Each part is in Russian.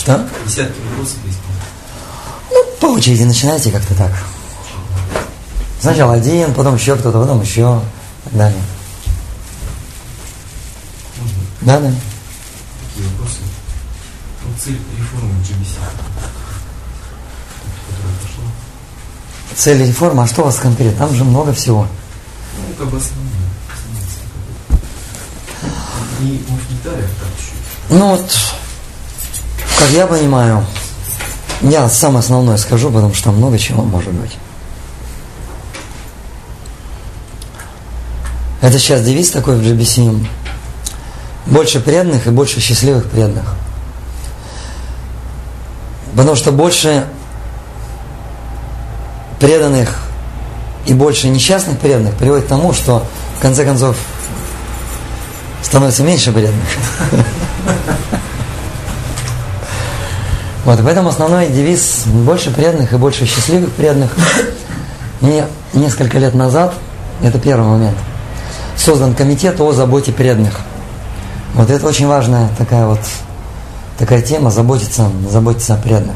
Что? Десятки вопросов есть. Ну, по очереди начинайте как-то так. Сначала один, потом еще кто-то, потом еще, и так далее. Можно? Да. Такие вопросы. Вот цель реформы GBC, которая пошла. Цель реформы, а что у вас конкретно? Там же много всего. Ну, как бы основные. И, может, не Италия, так чуть-чуть. Ну вот, как я понимаю, я самое основное скажу, потому что там много чего может быть. Это сейчас девиз такой в GBC. Больше преданных и больше счастливых преданных. Потому что больше преданных и больше несчастных преданных приводит к тому, что в конце концов становится меньше преданных. Вот, поэтому основной девиз больше преданных и больше счастливых преданных. И несколько лет назад, это первый момент, создан комитет о заботе преданных. Вот это очень важная такая тема, заботиться о преданных.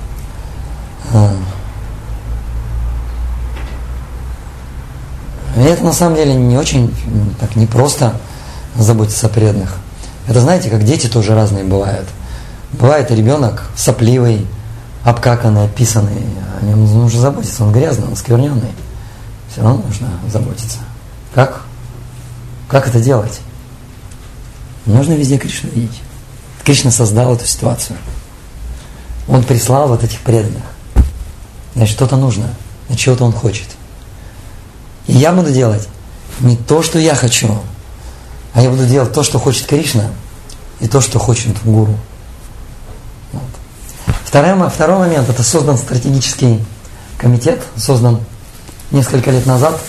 И это на самом деле не очень так непросто заботиться о преданных. Это знаете, как дети тоже разные бывают. Бывает ребенок сопливый, обкаканный, описанный. О нем нужно заботиться, он грязный, он скверненный. Все равно нужно заботиться. Как это делать? Нужно везде Кришну видеть. Кришна создал эту ситуацию. Он прислал вот этих преданных. Значит, что-то нужно, значит, чего-то он хочет. И я буду делать не то, что я хочу, а я буду делать то, что хочет Кришна, и то, что хочет гуру. Вот. Второй момент, это создан стратегический комитет, создан несколько лет назад.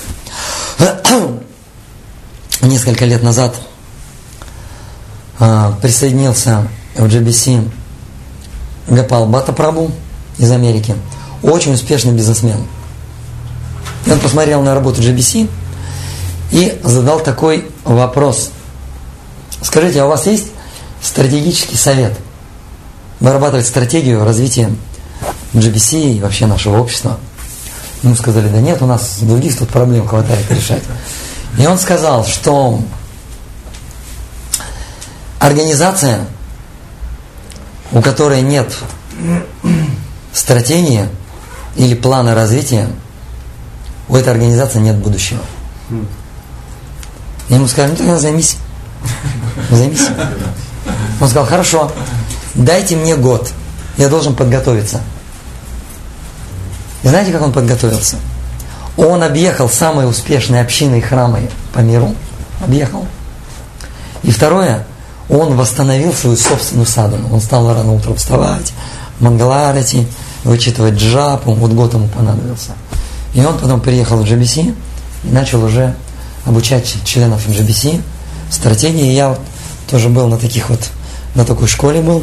Присоединился в GBC Гопал Бхатта Прабху из Америки. Очень успешный бизнесмен. И он посмотрел на работу GBC и задал такой вопрос. Скажите, а у вас есть стратегический совет? Вырабатывать стратегию развития GBC и вообще нашего общества? Ему сказали, да нет, у нас других тут проблем хватает решать. И он сказал, что организация, у которой нет стратегии или плана развития, у этой организации нет будущего. И ему сказали, ну тогда займись. Он сказал, хорошо, дайте мне год, я должен подготовиться. И знаете, как он подготовился? Он объехал самые успешные общины и храмы по миру. Объехал. И второе, он восстановил свою собственную садану. Он стал рано утром вставать, мангаларати, вычитывать джапу. Вот год ему понадобился. И он потом приехал в GBC и начал уже обучать членов GBC стратегии. Я вот тоже был на такой школе был.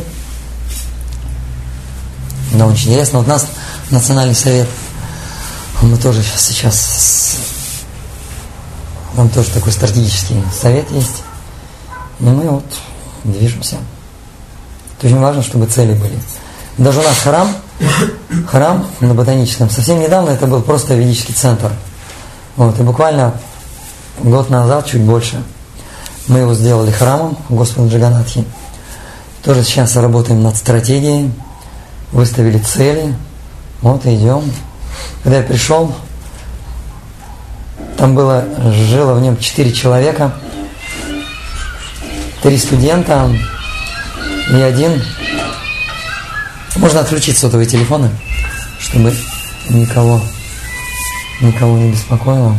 Да, очень интересно. Вот у нас Национальный совет, мы тоже сейчас, там тоже такой стратегический совет есть. И мы вот движемся. Это очень важно, чтобы цели были. Даже у нас храм на Ботаническом, совсем недавно это был просто ведический центр. Вот, и буквально год назад, чуть больше, мы его сделали храмом Господа Джаганатхи. Тоже сейчас работаем над стратегией, выставили цели. Вот и идем. Когда я пришел, там жило в нем 4 человека, 3 студента и 1. Можно отключить сотовые телефоны, чтобы никого не беспокоило.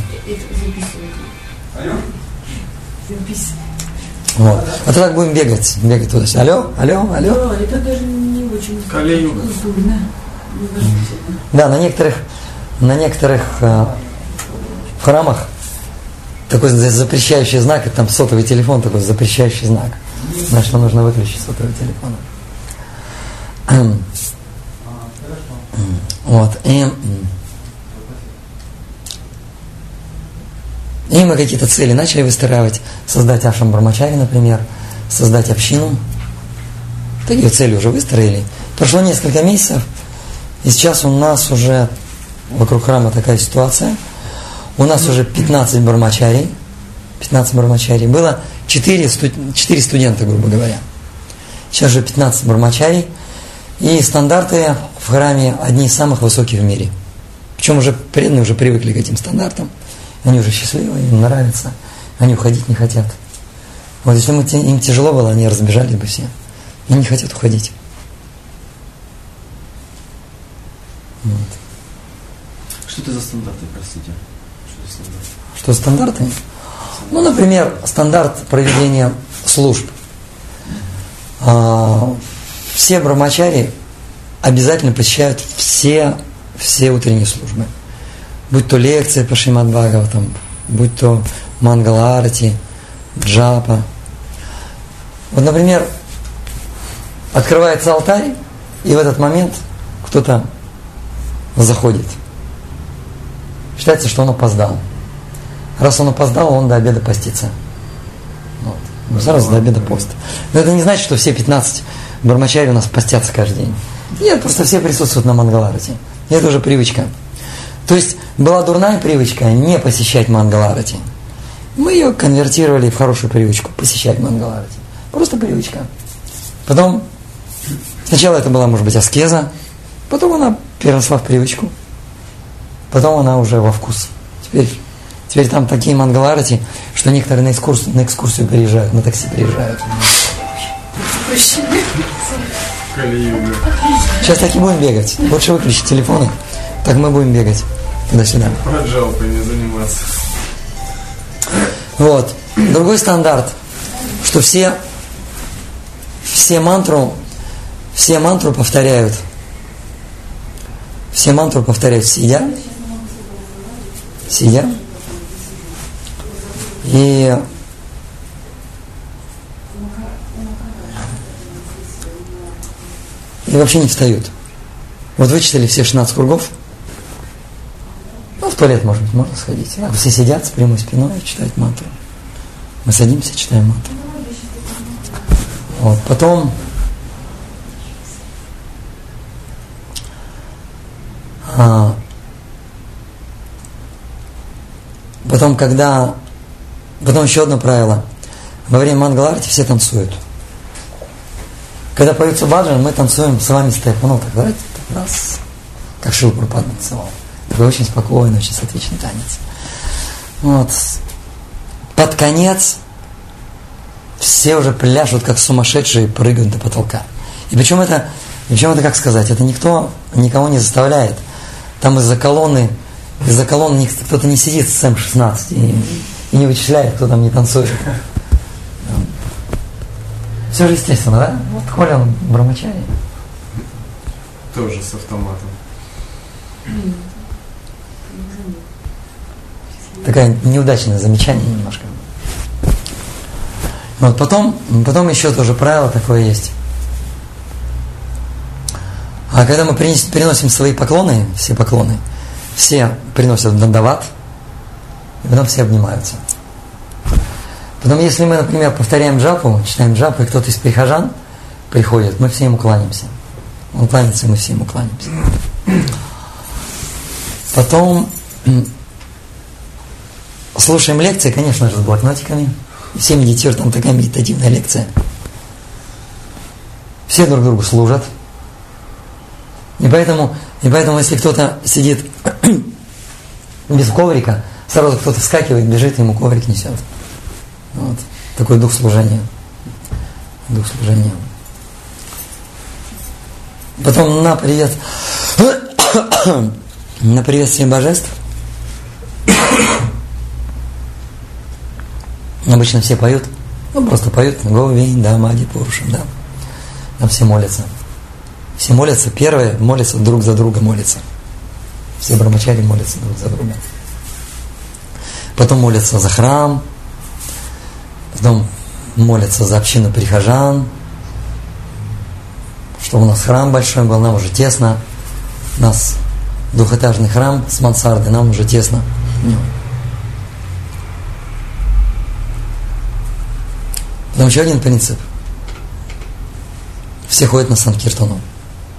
Вот. А то так будем бегать туда-сюда. Алло. Это даже не очень культурно. Да, на некоторых храмах такой запрещающий знак, это там сотовый телефон, такой запрещающий знак. Значит, что нужно выключить сотовый телефон. Вот. И мы какие-то цели начали выстраивать, создать ашрам Брахмачари, например, создать общину. Такие цели уже выстроили. прошло несколько месяцев, и сейчас у нас уже вокруг храма такая ситуация. У нас уже 15 бармачарий. 15 бармачарий. Было 4 студента, грубо говоря. Сейчас уже 15 бармачарий. И стандарты в храме одни из самых высоких в мире. Причем уже преданные уже привыкли к этим стандартам. Они уже счастливы, им нравится. Они уходить не хотят. Вот если им тяжело было, они разбежались бы все. И не хотят уходить. Вот. Что это за стандарты, простите? Что стандарты? Ну, например, стандарт проведения служб. Все брахмачари обязательно посещают все утренние службы. Будь то лекция по Шримад Бхагаватам, будь то Мангала Арати, джапа. Вот, например, открывается алтарь, и в этот момент кто-то заходит. Считается, что он опоздал. Раз он опоздал, он до обеда постится. Вот. Сразу до обеда пост. Но это не значит, что все 15 бармачари у нас постятся каждый день. Нет, просто все присутствуют на Мангаларати. И это уже привычка. То есть была дурная привычка не посещать Мангаларати. Мы ее конвертировали в хорошую привычку посещать Мангаларати. Просто привычка. Потом, сначала это была, может быть, аскеза, потом она переросла в привычку, потом она уже во вкус. Теперь там такие Мангаларати, что некоторые на экскурсию приезжают, на такси приезжают. Сейчас так и будем бегать. Лучше выключить телефоны, так мы будем бегать туда-сюда. Проджалпой не заниматься. Вот. Другой стандарт, что все мантру повторяют. Все мантру повторяют сидя. И вообще не встают. Вот вычитали все 16 кругов. Ну, в туалет, может быть, можно сходить. А все сидят с прямой спиной и читают мантру. Мы садимся, читаем мантру. Вот. Потом еще одно правило. Во время Мангаларати все танцуют. Когда поется баджан, мы танцуем с вами степ. Ну, так, давайте, так, раз. Как Шрила Прабхупада танцевал. Такой очень спокойный, очень сатвичный танец. Вот. Под конец все уже пляшут, как сумасшедшие, прыгают до потолка. И причем это, как сказать, это никто никого не заставляет. Там из-за колонны кто-то не сидит с М16 и не вычисляет, кто там не танцует. Все же естественно, да? Вот Холин Брахмачари. Тоже с автоматом. Такое неудачное замечание немножко. Вот потом еще тоже правило такое есть. А когда мы переносим свои поклоны, все приносят дандават, и потом все обнимаются. Потом, если мы, например, повторяем джапу, читаем джапу, и кто-то из прихожан приходит, мы все ему кланяемся. Он кланяется, и мы все ему кланяемся. Потом слушаем лекции, конечно же, с блокнотиками. Все медитируют, там такая медитативная лекция. Все друг другу служат. И поэтому, если кто-то сидит без коврика, сразу кто-то вскакивает, бежит, и ему коврик несет. Вот. Такой дух служения. Потом на приветствие божеств. Обычно все поют. Просто поют Говинда, Мади Пурушам, да. Там все молятся. Все молятся. Первые молятся друг за друга, молятся. Все брахмачари молятся друг за друга. Потом молятся за храм. Потом молятся за общину прихожан. Чтобы у нас храм большой был, нам уже тесно. У нас двухэтажный храм с мансардой, нам уже тесно. Потом еще один принцип. Все ходят на Санкиртану.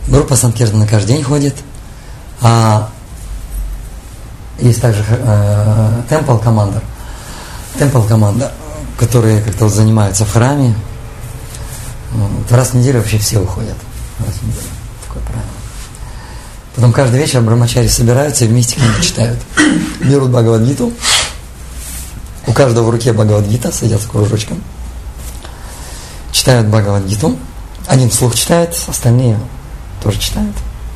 Группа Санкиртана каждый день ходит. А есть также Temple Commander, которые как-то вот занимаются в храме. Вот, раз в неделю вообще все уходят. Раз в неделю. Такое правило. Потом каждый вечер брамачари собираются и вместе книги читают. Берут Бхагавад-гиту. У каждого в руке Бхагавад-гита, садятся кружочком. Читают Бхагавад-гиту. Один вслух читает, остальные тоже читают.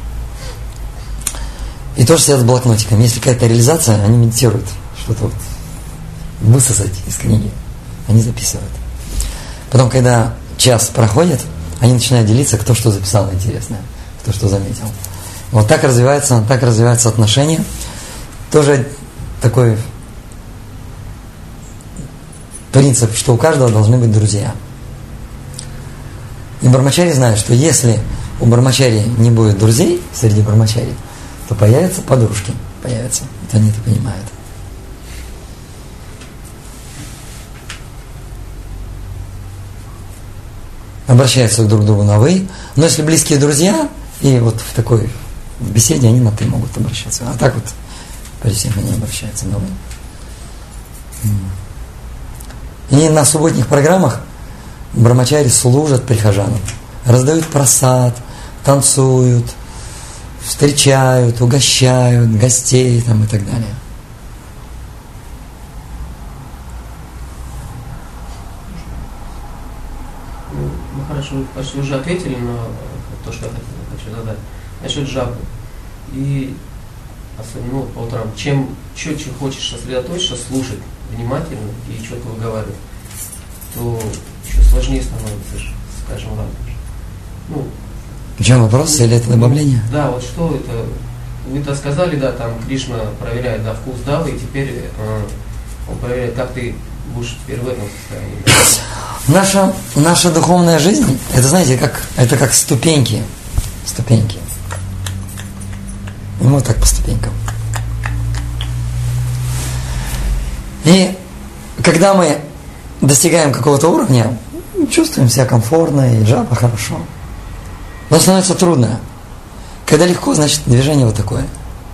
И тоже сидят с блокнотиком. Если какая-то реализация, они медитируют. Что-то вот высосать из книги. Они записывают. Потом, когда час проходит, они начинают делиться, кто что записал интересное, кто что заметил. Вот так развиваются отношения. Тоже такой принцип, что у каждого должны быть друзья. И брамачари знают, что если у брамачари не будет друзей среди брамачари, то появятся подружки. Появятся. Это они это понимают. Обращаются друг к другу на «вы». Но если близкие друзья, и вот в такой беседе они на «ты» могут обращаться. А так вот, почти всем они обращаются на «вы». И на субботних программах брамачари служат прихожанам. Раздают прасад, танцуют, встречают, угощают гостей там, и так далее. Ну хорошо, вы почти уже ответили на то, что я хочу задать. Насчет джапы. И особенно по утрам, чем четче хочешь сосредоточиться, слушать внимательно и четко выговаривать, то еще сложнее становится, скажем, ладно. В чем вопрос? Или это добавление? Да, вот что это? Вы-то сказали, да, там Кришна проверяет, да, вкус дал, и теперь он проверяет, как ты будешь теперь в этом состоянии. Наша духовная жизнь, это, знаете, как ступеньки. Ступеньки. И мы вот так по ступенькам. И когда мы достигаем какого-то уровня, чувствуем себя комфортно, и джапа хорошо. Но становится трудно. Когда легко, значит движение вот такое.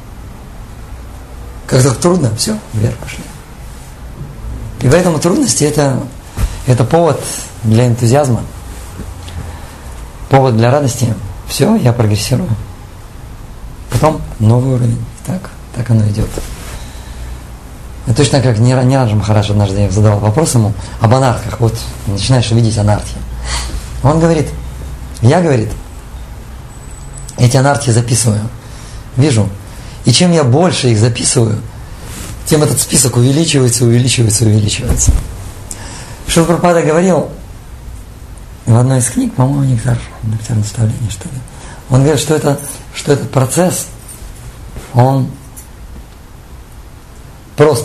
Когда трудно, все, вверх пошли. И поэтому трудности это повод для энтузиазма, повод для радости. Все, я прогрессирую. Потом новый уровень. Так оно идет. И точно как Ниранджа Махарадж однажды я задавал вопрос ему об анархах. Вот начинаешь видеть анархи. Он говорит, эти анархи записываю. Вижу. И чем я больше их записываю, тем этот список увеличивается. Шрила Прабхупада говорил в одной из книг, по-моему, «Нектар наставления», что ли. Он говорит, что этот процесс, он прост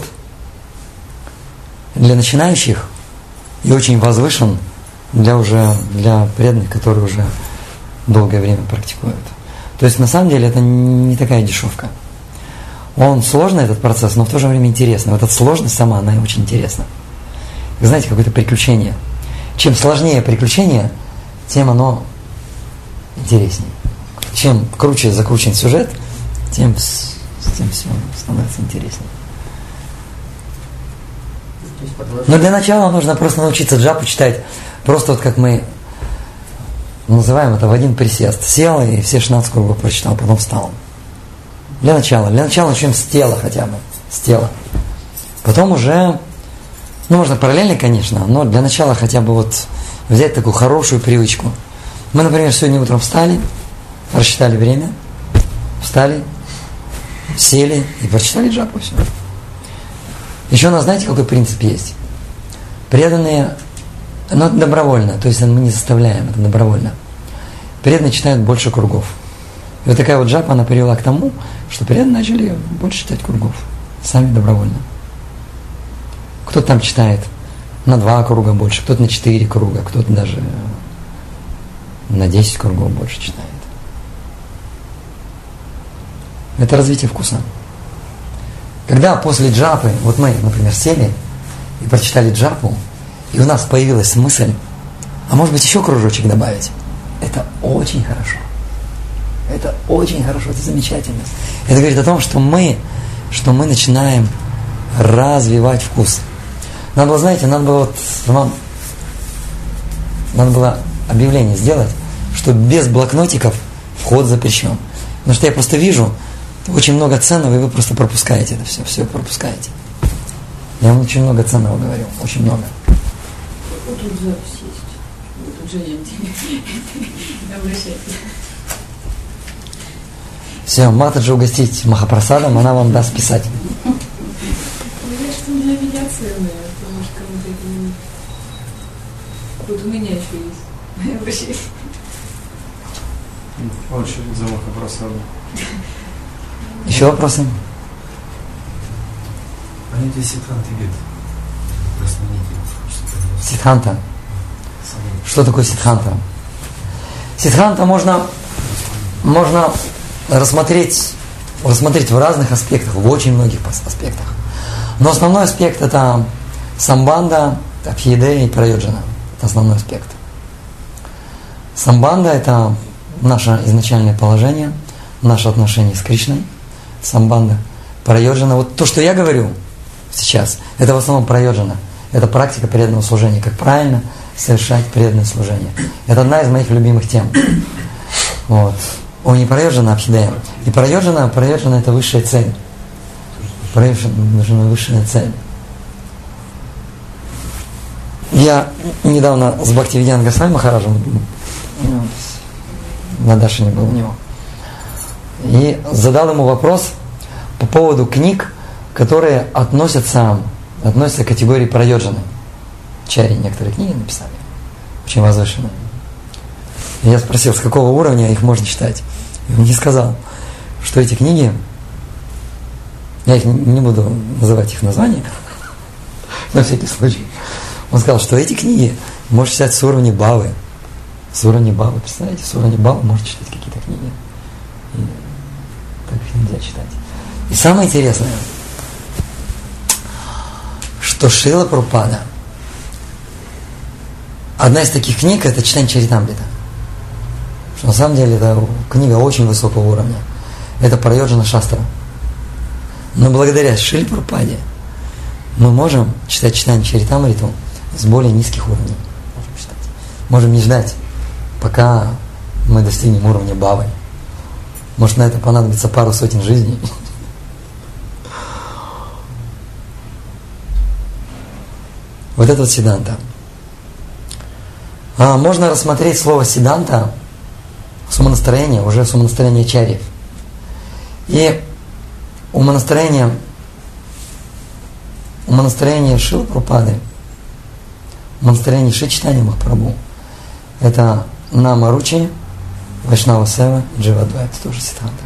для начинающих и очень возвышен для преданных, которые уже долгое время практикуют. То есть на самом деле это не такая дешевка. Он сложный, этот процесс, но в то же время интересный. Вот эта сложность сама, она очень интересна. Знаете, какое-то приключение. Чем сложнее приключение, тем оно интереснее. Чем круче закручен сюжет, тем все становится интереснее. Но для начала нужно просто научиться джапу читать. Просто вот как мы называем это в один присест. Сел и все 16 кругов прочитал, потом встал. Для начала начнем с тела хотя бы. С тела. Потом уже, можно параллельно, конечно, но для начала хотя бы вот взять такую хорошую привычку. Мы, например, сегодня утром встали, прочитали время, встали, сели и прочитали джапу, все. Еще у нас, знаете, какой принцип есть? Преданные, но это добровольно, то есть мы не заставляем, это добровольно. Преданные читают больше кругов. И вот такая вот джапа, она привела к тому, что преданные начали больше читать кругов. Сами добровольно. Кто-то там читает на 2 круга больше, кто-то на 4 круга, кто-то даже на 10 кругов больше читает. Это развитие вкуса. Когда после джапы, вот мы, например, сели и прочитали джапу, и у нас появилась мысль, а может быть еще кружочек добавить, это очень хорошо. Это очень хорошо, это замечательно. Это говорит о том, что мы начинаем развивать вкус. Надо было, знаете, надо было объявление сделать, что без блокнотиков вход запрещен. Потому что я просто вижу очень много ценного, и вы просто пропускаете это все пропускаете. Я вам очень много ценного говорю, очень много. Вот тут запись есть. Вот тут же не обращайтесь. Все, Матаджи угостить Махапрасадом, она вам даст писать. Я что для меня ценное, потому что кому-то это не... Вот у меня еще есть. Обращайтесь. Очередь за Махапрасадом. Еще вопросы? Понятие Сиддханты Вед. Сиддханта. Что такое Сиддханта? Сиддханта можно рассмотреть в разных аспектах, в очень многих аспектах. Но основной аспект это самбанда, абхидея и прайоджана. Это основной аспект. Самбанда это наше изначальное положение, наше отношение с Кришной. Самбанда. Прайоджана. Вот то, что я говорю сейчас, это в основном прайоджана. Это практика преданного служения. Как правильно совершать преданное служение. Это одна из моих любимых тем. Вот. Не прайоджана, а абхидея. И прайоджана это высшая цель. Прайоджана высшая цель. Я недавно с Бхактивидьяна Госвами Махараджем на Дашине был у него. И задал ему вопрос по поводу книг, которые относятся к категории прайоджаны. Чари некоторые книги написали, очень возвышенные. И я спросил, с какого уровня их можно читать. И он мне сказал, что эти книги, я их не буду называть их названия, на всякий случай. Он сказал, что эти книги можно читать с уровня бавы. С уровня бавы, представляете, с уровня бавы можно читать какие-то книги. И так их нельзя читать. И самое интересное, что Шрила Прабхупада, одна из таких книг это Читание Чаритамрита. Что на самом деле это книга очень высокого уровня. Это Прайоджана Шастра. Но благодаря Шриле Прабхупаде мы можем читать Читание Чаритамриту с более низких уровней. Можем не ждать, пока мы достигнем уровня бавы. Может, на это понадобится пару сотен жизней. Вот это вот сиддханта. Можно рассмотреть слово сиддханта с умонастроения, уже с умонастроения ачарьев. И умонастроение Шрилы Прабхупады, умонастроение Шри Чайтанья Махапрабху, это Нама Ручи, Вайшнава Сева, Джива Двая, это тоже сиддханта.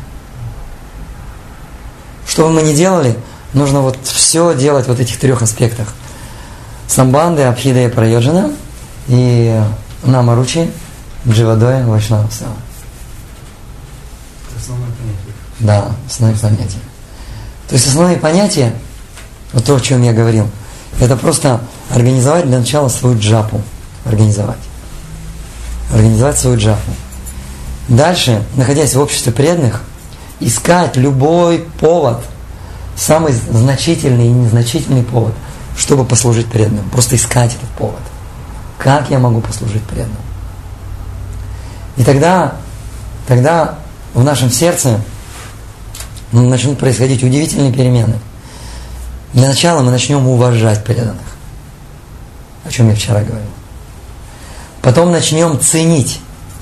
Что бы мы ни делали, нужно вот все делать в вот этих трех аспектах. Самбанды, Абхидея, Прайоджана и Нама Ручи, Джива Двая, Вайшнава Сева. Основное понятие. Да, основные понятия. То есть основные понятия, вот то, о чем я говорил, это просто организовать для начала свою джапу. Организовать свою джапу. Дальше, находясь в обществе преданных, искать любой повод, самый значительный и незначительный повод, чтобы послужить преданным. Просто искать этот повод. Как я могу послужить преданным? И тогда в нашем сердце начнут происходить удивительные перемены. Для начала мы начнем уважать преданных, о чем я вчера говорил. Потом начнем ценить,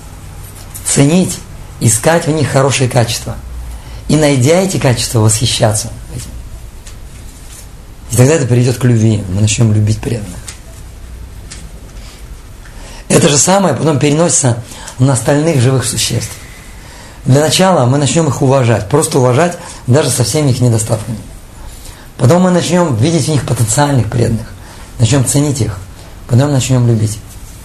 искать в них хорошие качества. И найдя эти качества, восхищаться этим. И тогда это приведет к любви. Мы начнем любить преданных. Это же самое потом переносится на остальных живых существ. Для начала мы начнем их уважать, просто уважать даже со всеми их недостатками. Потом мы начнем видеть в них потенциальных преданных, начнем ценить их, потом начнем любить.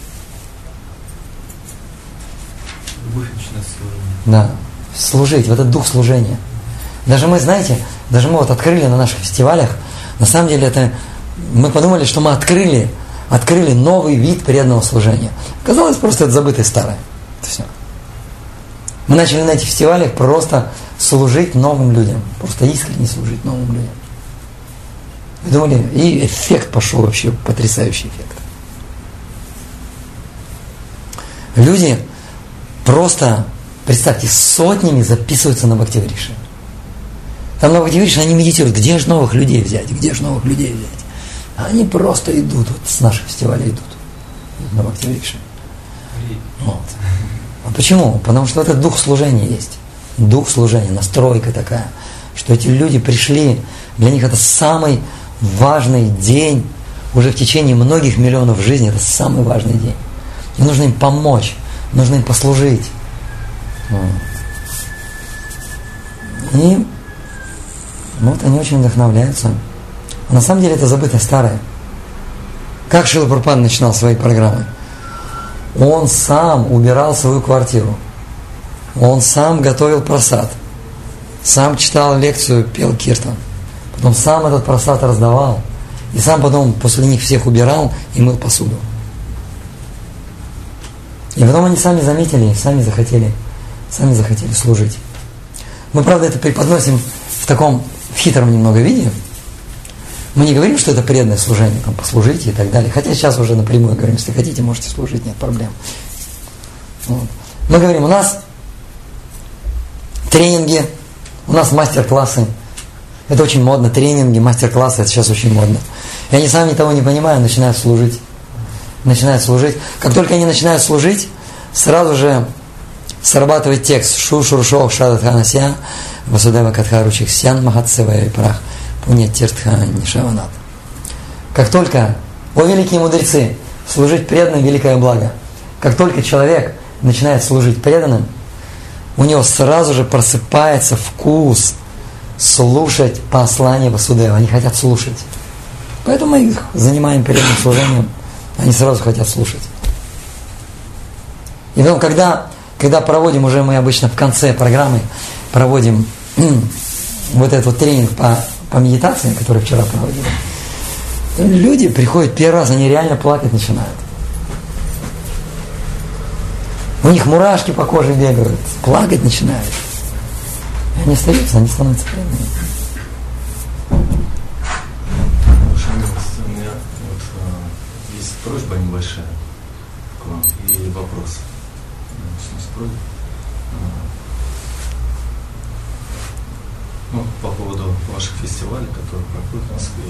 Любовь начинает служить. Да, служить, вот этот дух служения. Даже мы, знаете, вот открыли на наших фестивалях, на самом деле это, мы подумали, что мы открыли новый вид преданного служения. Оказалось, просто это забытое старое. Это все. Мы начали на этих фестивалях просто служить новым людям. Просто искренне служить новым людям. Вы думали, и эффект пошел вообще, потрясающий эффект. Люди просто, представьте, сотнями записываются на Бхактиврише. Там на Бхактиврише они медитируют, где же новых людей взять, где же новых людей взять. А они просто идут, вот с наших фестивалей идут на Бхактиврише. Вот. А почему? Потому что это дух служения есть. Дух служения, настройка такая, что эти люди пришли, для них это самый важный день, уже в течение многих миллионов жизней, это самый важный день. И нужно им помочь, нужно им послужить. И вот они очень вдохновляются. А на самом деле это забытое старое. Как Шрила Прабхупада начинал свои программы? Он сам убирал свою квартиру. Он сам готовил прасад. Сам читал лекцию, пел киртан. Потом сам этот прасад раздавал. И сам потом после них всех убирал и мыл посуду. И потом они сами заметили, сами захотели служить. Мы, правда, это преподносим в таком хитром немного виде. Мы не говорим, что это преданное служение, там, послужите и так далее. Хотя сейчас уже напрямую говорим, если хотите, можете служить, нет проблем. Вот. Мы говорим, у нас тренинги, у нас мастер-классы. Это очень модно, тренинги, мастер-классы, это сейчас очень модно. И они сами того не понимают, начинают служить. Как только они начинают служить, сразу же срабатывает текст Шу-Шуршох Шадатханасья Васудева Катхаручик Сян Махатсевая Прах Пуньятиртха Нишаванат. Как только, о великие мудрецы, служить преданным великое благо. Как только человек начинает служить преданным, у него сразу же просыпается вкус слушать послание Васудева. Они хотят слушать. Поэтому мы их занимаем преданным служением. Они сразу хотят слушать. И потом, когда проводим, уже мы обычно в конце программы проводим вот этот вот тренинг по медитации, который вчера проводили, люди приходят первый раз, они реально плакать начинают. У них мурашки по коже бегают, плакать начинают. И они остаются, они становятся преданными. У меня вот есть просьба небольшая к вам и вопрос. Ну, по поводу ваших фестивалей, которые проходят в Москве.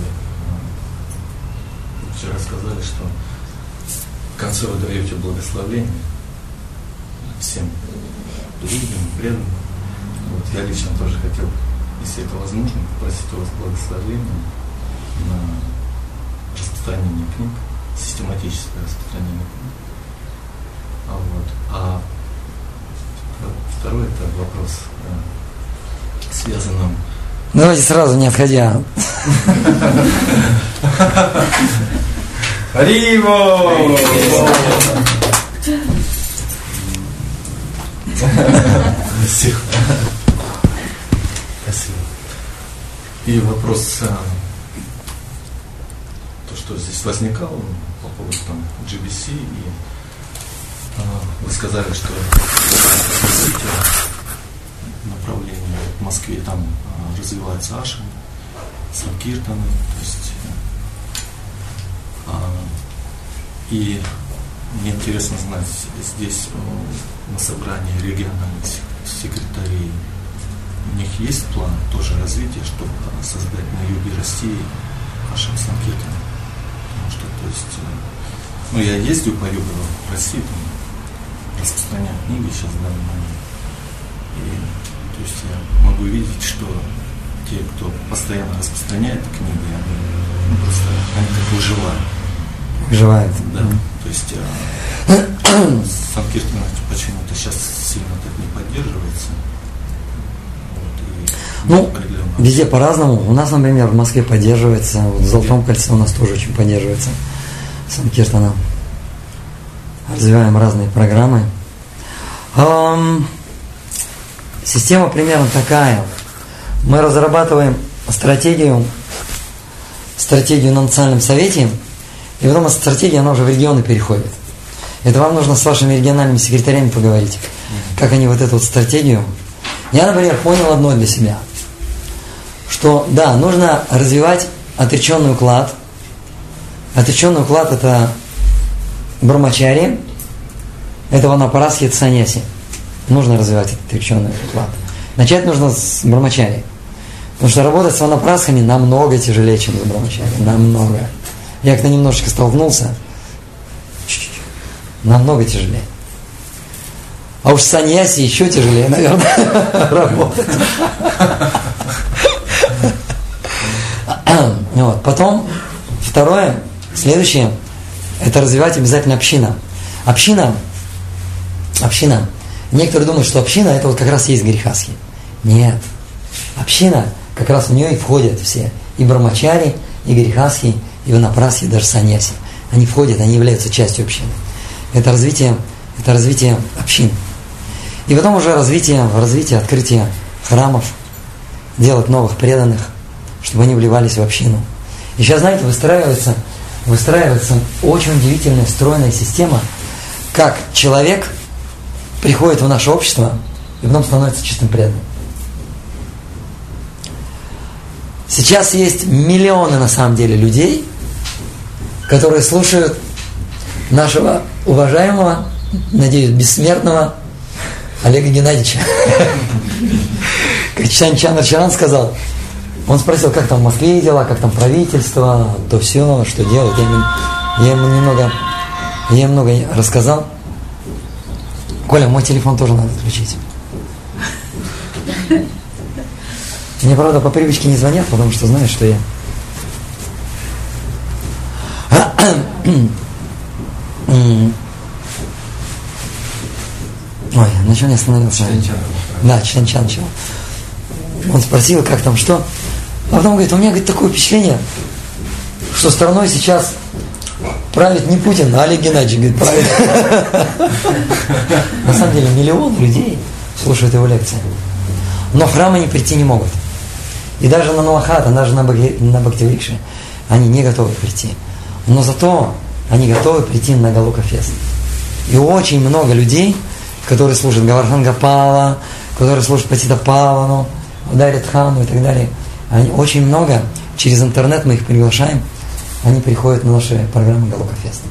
Вчера сказали, что в конце вы даете благословение всем людям, преданным. Вот, я лично тоже хотел, если это возможно, попросить у вас благословения на распространение книг, систематическое распространение книг. А второй это вопрос, связанным... Давайте сразу, не отходя. Ариво! Спасибо. И вопрос, то, что здесь возникало по поводу там GBC, и вы сказали, что направление в Москве там развивается ашрам, санкиртаны, то есть и мне интересно знать, здесь на собрании региональных секретарей у них есть план тоже развития, чтобы создать на юге России ашрам санкиртаны, потому что, то есть, я ездил по югу России, там, распространяю книги сейчас в данный момент. И то есть я могу видеть, что те, кто постоянно распространяет книги, они просто как выживают. Выживают. Да. То есть санкиртана почему-то сейчас сильно так не поддерживается. Везде по-разному. У нас, например, в Москве поддерживается, в Золотом кольце у нас тоже очень поддерживается санкиртана. Развиваем разные программы. Система примерно такая. Мы разрабатываем стратегию на национальном совете, и потом эта стратегия, она уже в регионы переходит. Это вам нужно с вашими региональными секретарями поговорить. как они вот эту вот стратегию. Я, например, понял одно для себя, что да, нужно развивать отреченный уклад. Отреченный уклад – это брамачари, это ванапрастхи, это саньяси. Нужно развивать этот отреченный уклад. Начать нужно с брамачари. Потому что работать с ванапрастхами намного тяжелее, чем с брамачари. Намного. Я как-то немножечко столкнулся. Намного тяжелее. А уж с саньяси еще тяжелее, наверное, работать. Вот. Потом, второе, следующее, это развивать обязательно община. Община. Некоторые думают, что община это вот как раз есть грехасхи. Нет. Община, как раз в нее и входят все. И брамачари, и грехасхи, и ванапрастхи, и даже саньяси. Они входят, они являются частью общины. Это развитие общин. И потом уже развитие, открытие храмов, делать новых преданных, чтобы они вливались в общину. И сейчас, знаете, выстраивается очень удивительная, стройная система, как человек приходит в наше общество и потом становится чистым преданным. Сейчас есть миллионы, на самом деле, людей, которые слушают нашего уважаемого, надеюсь, бессмертного Олега Геннадьевича. Как Чандра Чаран сказал, он спросил, как там в Москве дела, как там правительство, то все, что делать. Я ему немного рассказал. Коля, мой телефон тоже надо отключить. Мне, правда, по привычке не звонят, потому что знают, что я... Ой, на чем я остановился? Да, Членчан начал. Он спросил, как там, что. А потом говорит, у меня, говорит, такое впечатление, что страной сейчас правит не Путин, а Олег Геннадьевич, говорит, правит. На самом деле, миллион людей слушают его лекции. Но в храм они прийти не могут. И даже на Налахата, даже на Бхактиврикше они не готовы прийти. Но зато они готовы прийти на Галока-фест. И очень много людей, которые слушают Гавардхан Гопала, которые слушают Патита Павану, Дарит Хану и так далее. Они очень много, через интернет мы их приглашаем, они приходят на наши программы Галока-фест.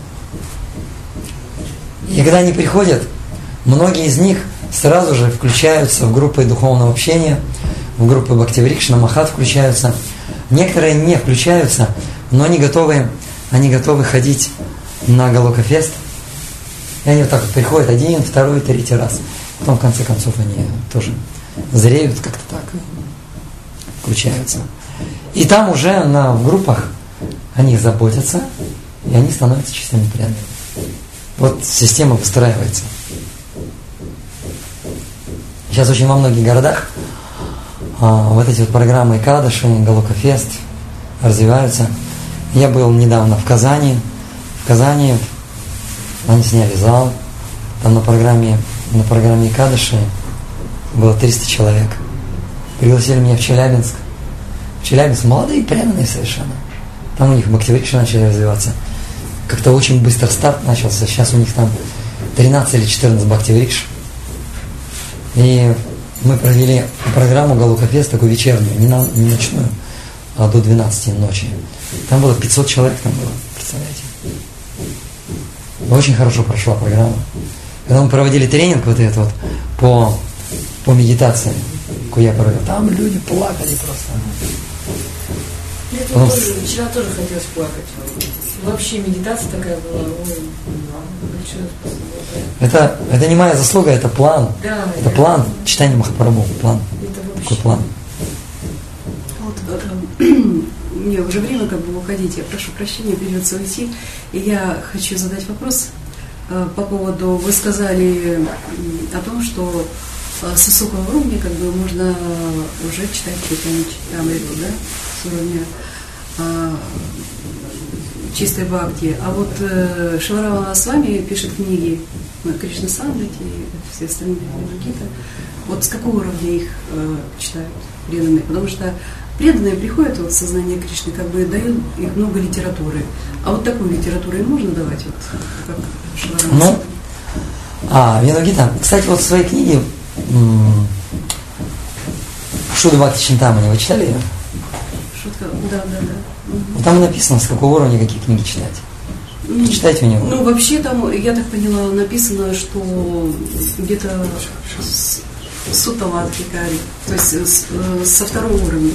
И когда они приходят, многие из них сразу же включаются в группы духовного общения, в группы Бхактиврикшна, Махат включаются. Некоторые не включаются, но они готовы ходить на Галока-фест. И они вот так вот приходят один, второй, третий раз. Потом, в конце концов, они тоже зреют как-то так, включаются. И там уже в группах о них заботятся, и они становятся чистыми преданными. Вот система выстраивается. Сейчас очень во многих городах вот эти вот программы Экадаши, Галока-фест развиваются. Я был недавно в Казани. В Казани они сняли зал. Там на программе Экадаши было 300 человек. Пригласили меня в Челябинск. В Челябинск молодые, преданные совершенно. Там у них Бхактиврикши начали развиваться. Как-то очень быстро старт начался. Сейчас у них там 13 или 14 Бхактиврикш. И мы провели программу Галока-фест, такую вечернюю, не ночную, а до 12 ночи. Там было 500 человек, представляете. Очень хорошо прошла программа. Когда мы проводили тренинг вот этот вот по медитации, я провел, там люди плакали просто. Вчера тоже хотелось плакать. Вообще медитация такая была. Это не моя заслуга, это план. Да, это план читания Махапрабху. План. Какой план? Мне уже время как бы уходить. Я прошу прощения, придется уйти. И я хочу задать вопрос по поводу, вы сказали о том, что с высокого уровня как бы можно уже читать Чайтанья-чаритамриту, да, с уровня чистой бхакти. А вот Шиваравана с вами пишет книги Кришна Самрити и все остальные какие-то. Вот с какого уровня их читают преданные? Потому что преданные приходят в сознание Кришны, как бы дают их много литературы. А вот такую литературу им можно давать, вот, как Шиваравана? Веногита. Кстати, вот в своей книге Шуда Бхакти Чинтамани, вы читали ее? Шутка, да. Там написано, с какого уровня какие книги читать. Читайте у него. Ну, вообще там, я так поняла, написано, что где-то Суттавадхикари, то есть со второго уровня.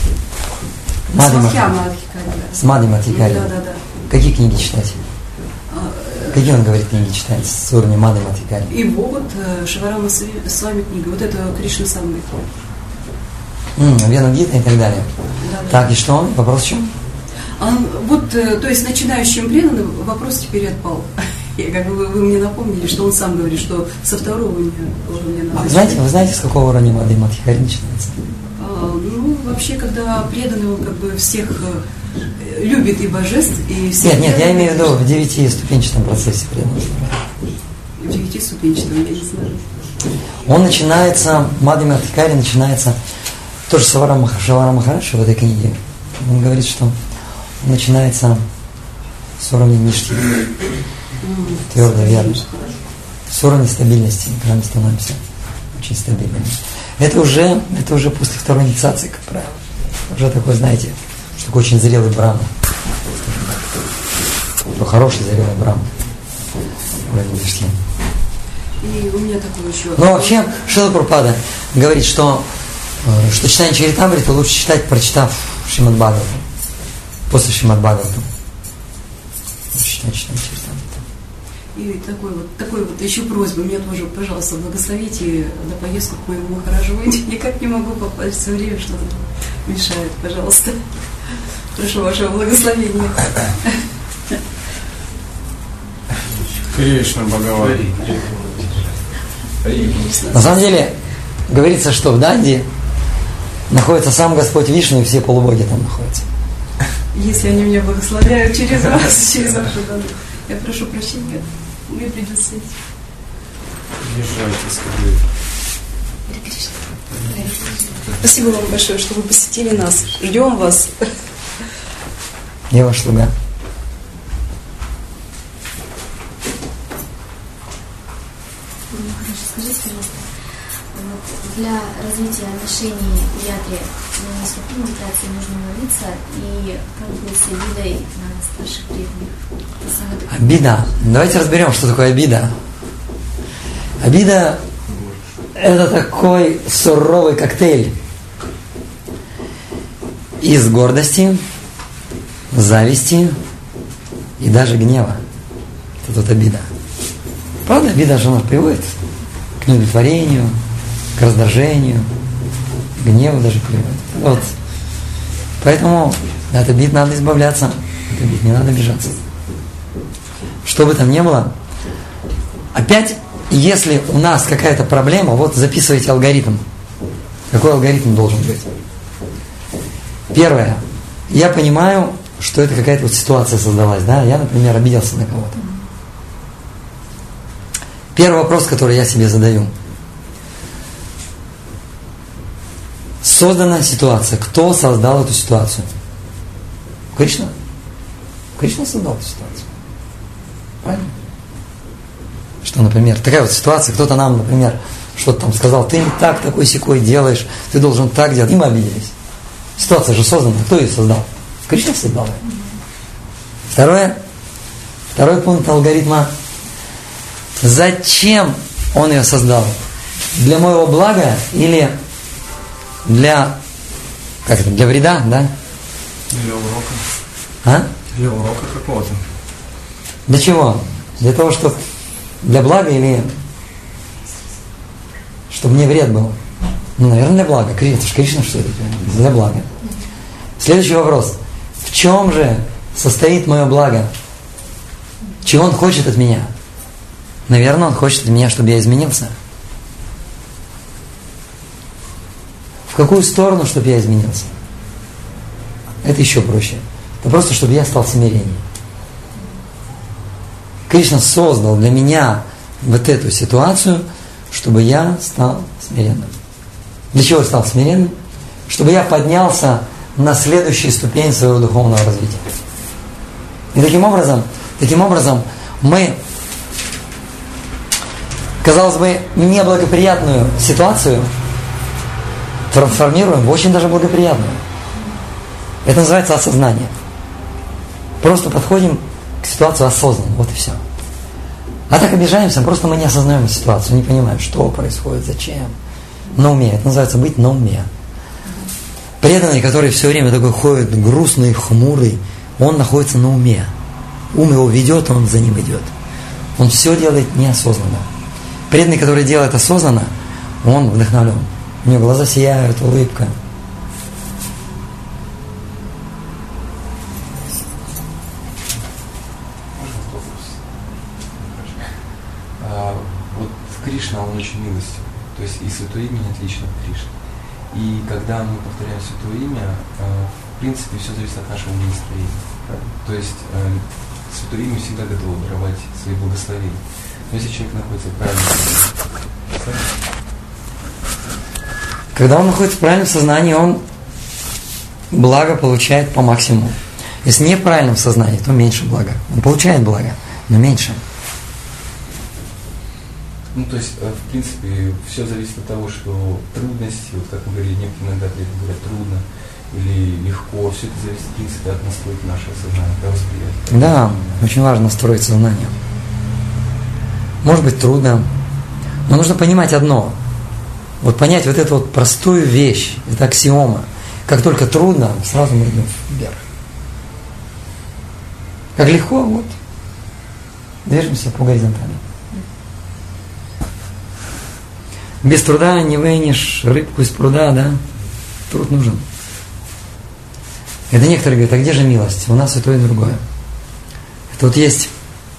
С Мадхьямадхикари. Да. Какие книги читать? Какие он говорит книги читать с уровня Мадхьямадхикари? Его вот Шиварама с вами книга, вот это Кришна Самгит. Веногита и так далее. Да. Так, и что? Вопрос в чем? То есть начинающим преданным вопрос теперь отпал. Вы мне напомнили, что он сам говорит, что со второго уровня надо. Вы знаете, с какого уровня Мадхьямадхикари начинается? Вообще, когда преданный, он как бы всех любит и божеств, и всех... Нет, я имею в виду в 9-ступенчатом процессе преданности. В 9-ступенчатом, я не знаю. Он начинается, Мадхьямадхикари начинается, тоже Шивара Махарадж в этой книге, он говорит, что он начинается с уровня нишки, твердо, верно, с уровня стабильности, когда мы становимся очень стабильными. Это уже после второй инициации, как правило. Уже такой, знаете, что такой очень зрелый брахман. Хороший зрелый брахман. И у меня такое еще... Но вообще, Шрила Прабхупада говорит, что читание Чаритамриты лучше читать, прочитав Шримад Бхагаватам. После Шримад Бхагаватам. Лучше читать Чаритамриту. И такой вот еще просьба, мне тоже, пожалуйста, благословите на поездку к моему Махараджу. Никак не могу попасть, все время что-то мешает, пожалуйста. Прошу вашего благословения. Кришна Бхагаван. На самом деле, говорится, что в Данди находится сам Господь Вишну, и все полубоги там находятся. Если они меня благословляют через вас, через вашу данную. Я прошу прощения, мне придется идти. Езжайте скорее. Спасибо вам большое, что вы посетили нас. Ждем вас. Я ваш слуга. Скажите, пожалуйста, для развития отношений в ядре на сколько медитации нужно молиться и как быть с обидой на старших преданных? Обида. Давайте разберем, что такое обида. Обида – это такой суровый коктейль из гордости, зависти и даже гнева. Это вот обида. Правда, обида же она приводит к неудовлетворению, к раздражению, к гневу даже приводит. Вот. Поэтому от обид надо избавляться, от обид не надо обижаться. Что бы там ни было, опять, если у нас какая-то проблема, вот записывайте алгоритм. Какой алгоритм должен быть? Первое. Я понимаю, что это какая-то вот ситуация создалась, да? Я, например, обиделся на кого-то. Первый вопрос, который я себе задаю. Создана ситуация. Кто создал эту ситуацию? Кришна? Кришна создал эту ситуацию. Правильно? Что, например, такая вот ситуация, кто-то нам, например, что-то там сказал, ты не так, такой-сякой делаешь, ты должен так делать, и мы обиделись. Ситуация же создана, кто ее создал? Кришна создал ее. Второй пункт алгоритма. Зачем он ее создал? Для моего блага или для вреда, да? Для урока. А? Для урока какого-то. Для чего? Для того, чтобы для блага или чтобы мне вред был? Ну, наверное, для блага. Это же Кришна, что это? Для блага. Следующий вопрос. В чем же состоит мое благо? Чего он хочет от меня? Наверное, он хочет от меня, чтобы я изменился. В какую сторону, чтобы я изменился? Это еще проще. Это просто, чтобы я стал смиреннее. Кришна создал для меня вот эту ситуацию, чтобы я стал смиренным. Для чего я стал смиренным? Чтобы я поднялся на следующую ступень своего духовного развития. И таким образом мы казалось бы, неблагоприятную ситуацию трансформируем в очень даже благоприятную. Это называется осознание. Просто подходим к ситуации осознанно, вот и все. А так обижаемся, просто мы не осознаем ситуацию, не понимаем, что происходит, зачем. На уме. Это называется быть на уме. Преданный, который все время такой ходит, грустный, хмурый, он находится на уме. Ум его ведет, он за ним идет. Он все делает неосознанно. Преданный, который делает осознанно, он вдохновлен. У него глаза сияют, улыбка. Вот Кришна, он очень милостив. То есть и Святое Имя отлично от Кришны. И когда мы повторяем Святое Имя, в принципе, все зависит от нашего настроения. То есть Святое Имя всегда готово даровать свои благословения. Но если человек находится в правильном сознании, когда он находится в правильном сознании, он благо получает по максимуму. Если не в правильном сознании, то меньше блага. Он получает благо, но меньше. ну, то есть, в принципе, все зависит от того, что трудности, вот как мы говорили, некоторые иногда говорят трудно или легко, все это зависит, в принципе, от настройки нашего сознания, от восприятия. Да, очень важно настроить сознание. Может быть трудно, но нужно понимать одно. Вот понять вот эту вот простую вещь, это аксиома. Как только трудно, сразу мы идем вверх. Как легко, вот, движемся по горизонтали. Без труда не вынешь рыбку из пруда, да? Труд нужен. Это некоторые говорят, а где же милость? У нас и то, и другое. Это вот есть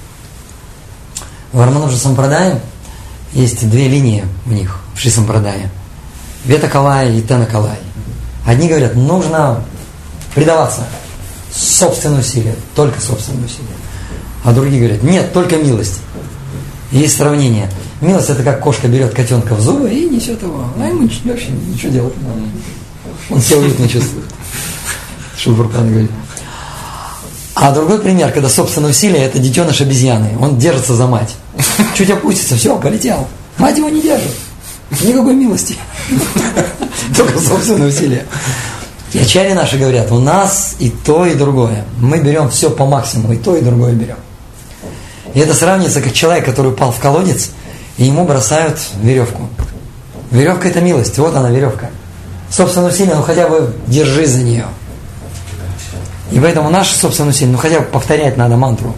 в Рамануджа Сампрадае есть две линии у них в Шри Сампрадае. Вета Калай и Тена Калай. Одни говорят, нужно предаваться собственному усилию, только собственному усилию. А другие говорят, нет, только милость. И есть сравнение. Милость — это как кошка берет котенка в зубы и несет его. А ему вообще ничего делать не надо. Он себя уютно чувствует. Шилпрапада говорит. А другой пример, когда собственное усилие — это детеныш обезьяны. Он держится за мать. Чуть опустится, все, полетел. Мать его не держит. Никакой милости. Только собственное усилие. И ачарьи наши говорят, у нас и то, и другое. Мы берем все по максимуму, и то, и другое берем. И это сравнится, как человек, который упал в колодец, и ему бросают веревку. Веревка — это милость, вот она веревка. Собственное усилие, ну хотя бы держись за нее. И поэтому наше собственное усилие, ну хотя бы повторять надо мантру.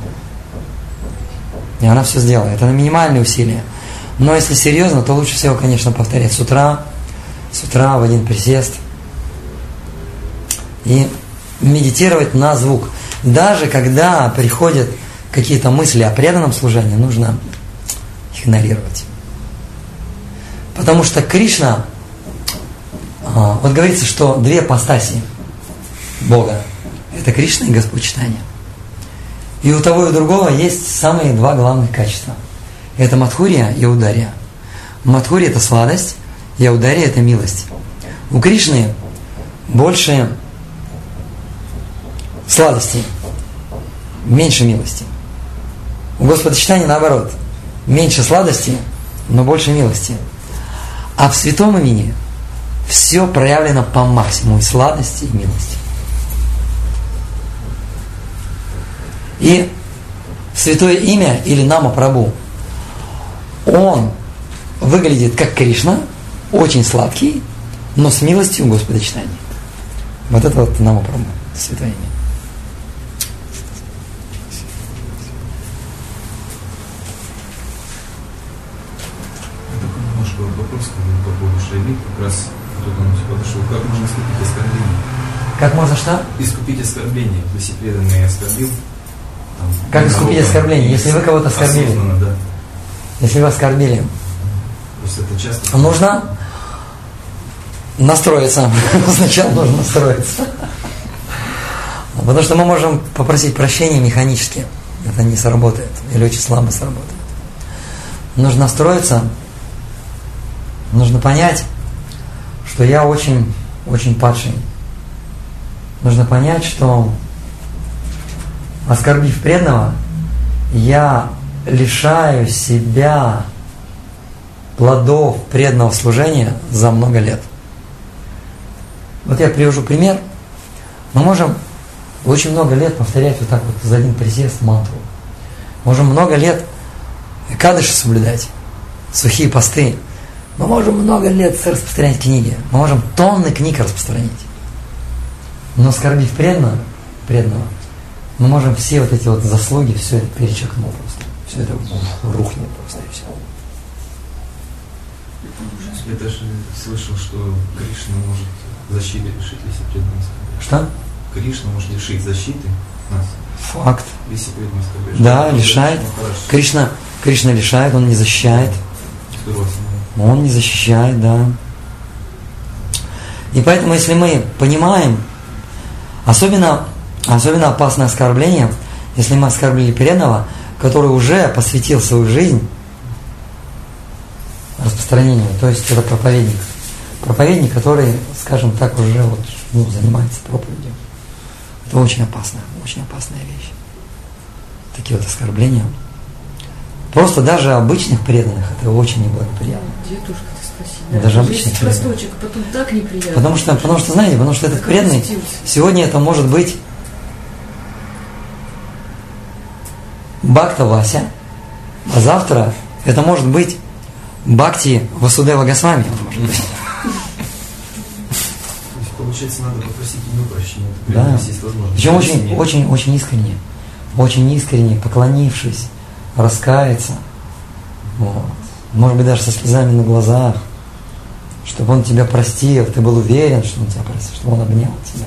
И она все сделает. Это минимальные усилия. Но если серьезно, то лучше всего, конечно, повторять с утра в один присест. И медитировать на звук. Даже когда приходят какие-то мысли о преданном служении, нужно игнорировать. Потому что Кришна, вот говорится, что две ипостаси Бога — это Кришна и Господь Чайтанья. И у того и у другого есть самые два главных качества. Это Мадхурья и Аударья. Мадхурья — это сладость, и Аударья — это милость. У Кришны больше сладости, меньше милости. У Господа Чайтаньи наоборот. Меньше сладости, но больше милости. А в святом имени все проявлено по максимуму, и сладости, и милости. И святое имя или Нама Прабху, он выглядит как Кришна, очень сладкий, но с милостью Господа Чайтаньи. Вот это вот Нама Прабху, святое имя. Вопрос по поводу Шайли, как раз кто-то нам подошел. Как можно искупить оскорбление? Как можно что? Искупить оскорбление. Если преданный оскорбил. Как искупить оскорбление? Если вы кого-то оскорбили. Да. Если вы оскорбили. Просто это часто. Нужно настроиться. Сначала нужно настроиться. Потому что мы можем попросить прощения механически. Это не сработает. Или очень слабо сработает. Нужно настроиться. Нужно понять, что я очень, очень падший. Нужно понять, что, оскорбив преданного, я лишаю себя плодов преданного служения за много лет. Вот я привожу пример. Мы можем очень много лет повторять вот так вот за один присест мантру. Можем много лет экадыши соблюдать, сухие посты. Мы можем много лет распространять книги. Мы можем тонны книг распространить. Но оскорбив преданного, мы можем все вот эти вот заслуги, все это перечеркнуть просто. Все это рухнет просто и все. Я даже слышал, что Кришна может защиты лишить, если преданный оскорбляет. Что? Кришна может лишить защиты нас. Факт. Если преданный оскорбляет. Да, лишает. Кришна лишает, он не защищает. Он не защищает, да. И поэтому, если мы понимаем, особенно опасное оскорбление, если мы оскорбили преданного, который уже посвятил свою жизнь распространению, то есть это проповедник. Проповедник, который, скажем так, уже занимается проповедью. Это очень опасная вещь. Такие вот оскорбления. Просто даже обычных преданных это очень неблагоприятно. Дедушка, ты спасибо. Даже обычных преданных. Росточек, потом так неприятно. Потому что, знаете, этот преданный, сегодня это может быть Бхакта Вася, а завтра это может быть Бхакти Васудева Госвами. Получается, надо попросить ему прощения. Да. Причем очень искренне, поклонившись, раскаяться. Вот. Может быть, даже со слезами на глазах, чтобы он тебя простил, ты был уверен, что он тебя простил, чтобы он обнял тебя.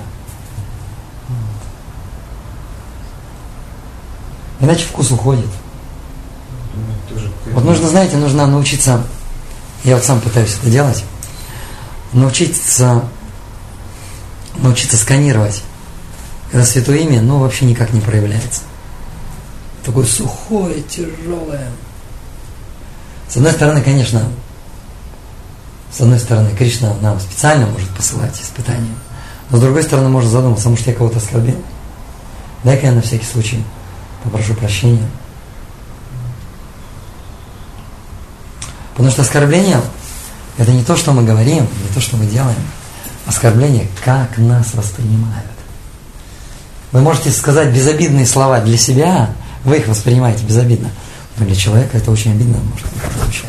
Вот. Иначе вкус уходит. Вот нужно научиться, я вот сам пытаюсь это делать, научиться сканировать, когда святое имя, вообще никак не проявляется. Такое сухое, тяжелое. С одной стороны, конечно, Кришна нам специально может посылать испытания, но с другой стороны, может задуматься, может, я кого-то оскорбил. Дай-ка я на всякий случай попрошу прощения. Потому что оскорбление – это не то, что мы говорим, не то, что мы делаем. Оскорбление – как нас воспринимают. Вы можете сказать безобидные слова для себя, вы их воспринимаете безобидно, но для человека это очень обидно может звучать.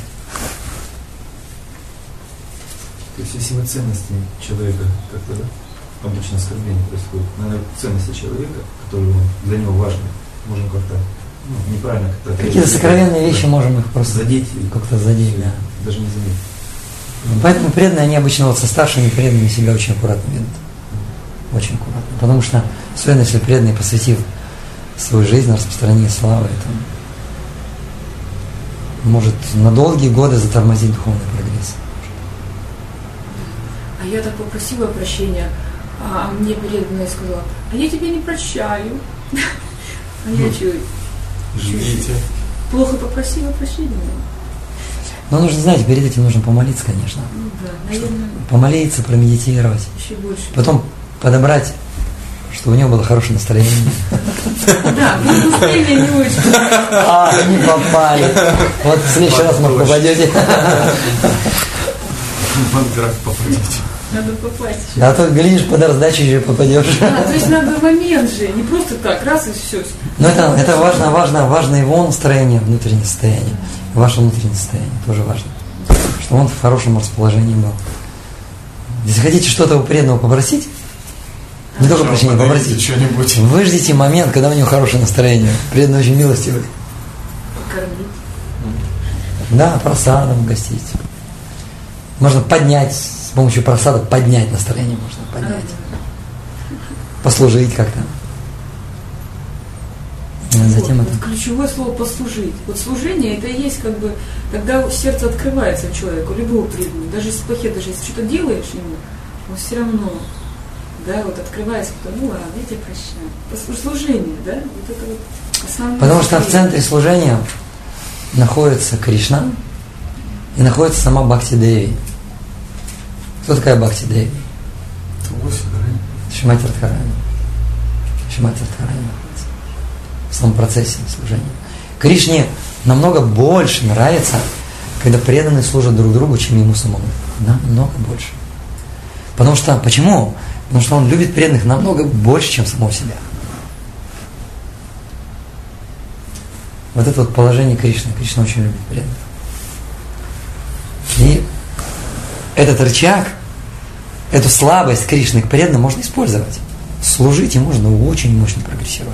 То есть, если мы ценностями человека как-то, обычно оскорбление происходит, наверное, ценности человека, которые для него важны, можем как-то неправильно как-то... Какие-то сокровенные вещи можем их просто задеть, как-то задеть, да. Даже не заметить. Поэтому преданные, они обычно со старшими преданными себя очень аккуратно ведут. Очень аккуратно. Потому что, особенно если преданный, посвятив свою жизнь на распространение славы, это может на долгие годы затормозить духовный прогресс. А я так попросила прощения, а мне преданная сказала, а я тебя не прощаю. А я Ждите. Плохо попросила прощения. Но нужно, знаете, перед этим нужно помолиться, конечно. Да, наверное. Помолиться, промедитировать. Еще больше. Потом подобрать, чтобы у него было хорошее настроение. Да, настроение не очень. Не попали. Вот в следующий раз, может, попадете. Попадете. Надо попасть еще. А то, глядишь, под раздачу еще попадешь. Да, то есть надо момент же, не просто так, раз и все. Но это важно его настроение, внутреннее состояние. Ваше внутреннее состояние тоже важно. Чтобы он в хорошем расположении был. Если хотите что-то у преданного попросить, не только прощения попросить, вы ждите момент, когда у него хорошее настроение. Преданный очень милостивый. Покормить. Да, просадом угостить. Можно поднять, с помощью просада поднять настроение можно поднять. Послужить как-то. Затем вот ключевое слово «послужить». Вот служение – это и есть как бы, тогда сердце открывается человеку, любого преданного. Даже если плохие, даже если что-то делаешь ему, он все равно, да, вот открывается, ладно, я тебя прощаю. Служение, да, вот это вот основное. Потому что в центре служения находится Кришна и находится сама Бхакти Деви. Кто такая Бхакти Деви? Шримати Радхарани. Шримати Радхарани находится в самом процессе служения. Кришне намного больше нравится, когда преданные служат друг другу, чем ему самому. Намного больше. Потому что, почему? Потому что он любит преданных намного больше, чем самого себя. Вот это вот положение Кришны. Кришна очень любит преданных. И этот рычаг, эту слабость Кришны к преданным можно использовать. Служить и можно очень мощно прогрессировать.